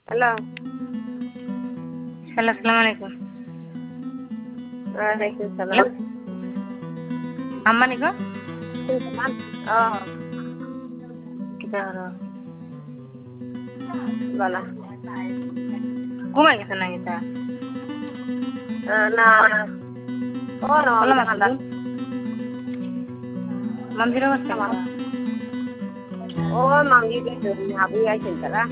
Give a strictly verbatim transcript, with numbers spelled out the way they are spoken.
hello hello আসসালামু আলাইকুম ওয়ালাইকুম হ্যালো সালাম আম্মা নিকো ও কিতা করো বলা ঘুমাই গেছে না কিতা না ও না বলো ঠান্ডা মাসুদুল মামজির অবস্থা কিতা ও মামি আবু আইছেন তারা